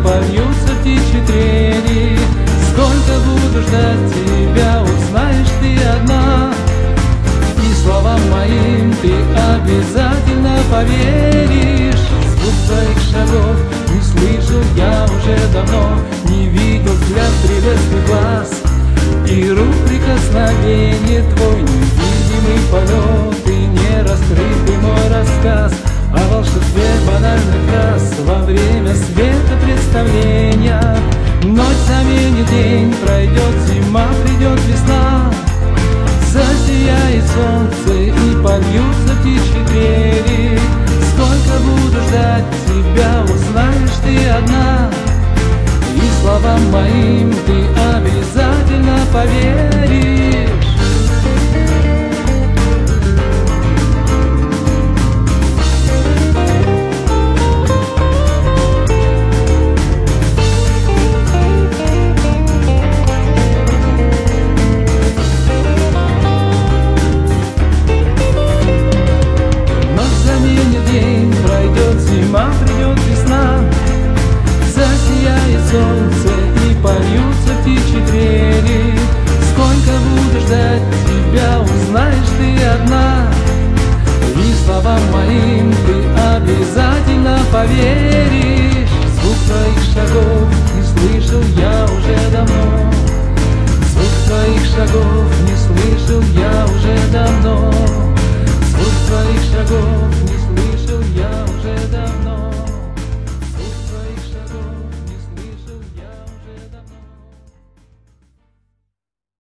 польются птичьи трели. Сколько буду ждать тебя, узнаешь ты одна, и словам моим ты обязательно поверишь. Звук твоих шагов не слышал я уже давно, не видел взгляд приветствий глаз и рук прикосновение твой, невидимый полет и нераскрытый мой рассказ о волшебстве банальных фраз во время света представления. Ночь заменит день, пройдет зима, придет весна, засияет солнце и польются птичьи трели. Сколько буду ждать тебя, узнаешь ты одна, и словам моим ты обязательно поверишь. Пройдет зима, придет весна, засияет солнце и польются птичьи трели. Сколько буду ждать тебя, узнаешь ты одна, и словам моим ты обязательно поверишь. Звук твоих шагов не слышал я уже давно, звук твоих шагов не слышал я уже давно, звук твоих шагов не